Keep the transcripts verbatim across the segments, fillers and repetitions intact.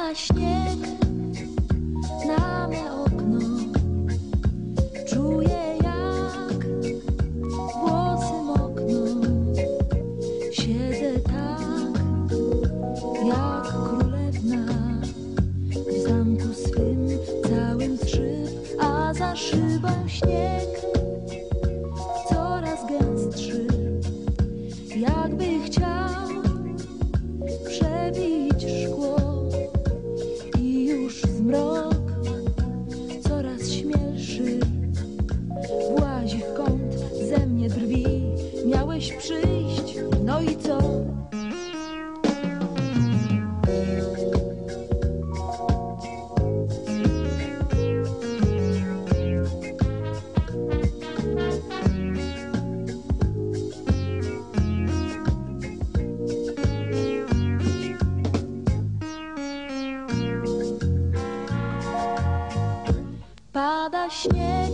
Pada śnieg na me okno, czuję jak włosy mokną. Siedzę tak jak królewna w zamku swym całym szyb, a za szybą śnieg coraz gęstszy, jakby chciał przebić szkło. I już zmrok coraz śmielszy włazi w kąt, ze mnie drwi. Miałeś przyjść, no i co? Pada śnieg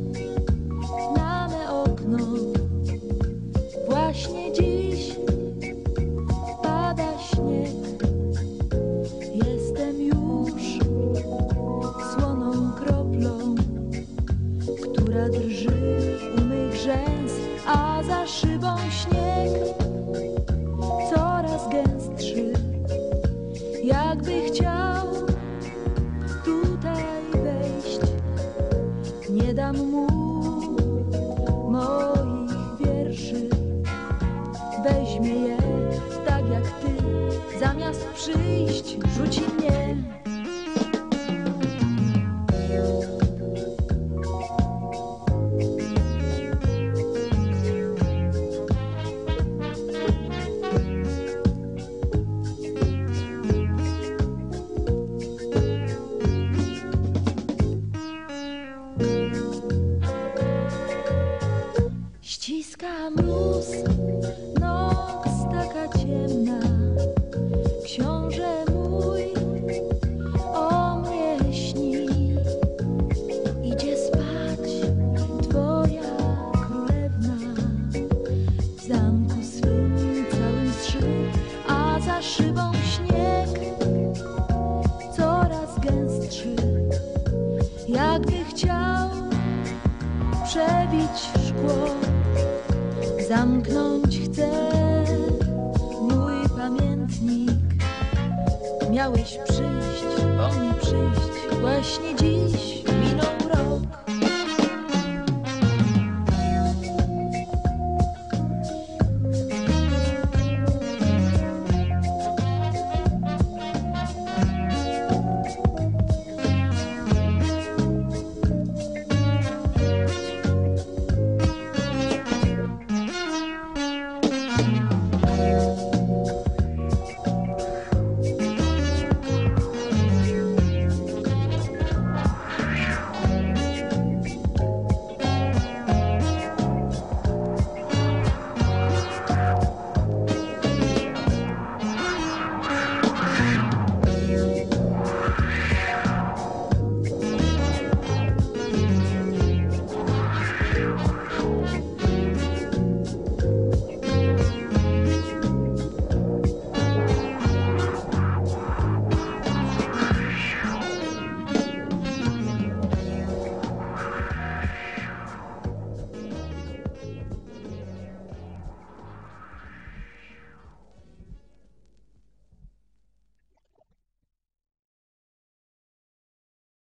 na me okno, właśnie dziś pada śnieg. Jestem już słoną kroplą, która drży u mych rzęs, a za szybą śnieg coraz gęstszy, jakby chciał tutaj wejść. Nie dam mu moich wierszy, weźmie je tak jak ty, zamiast przyjść rzuci mnie. Ściska mróz, noc taka ciemna. Książę mój o mnie śni. Idzie spać twoja królewna w zamku swym całym zszyb, a za szybą śnieg coraz gęstszy, jakby chciał przebić szkło. Zamknąć chcę mój pamiętnik. Miałeś przyjść, o nie przyjść, właśnie dziś minął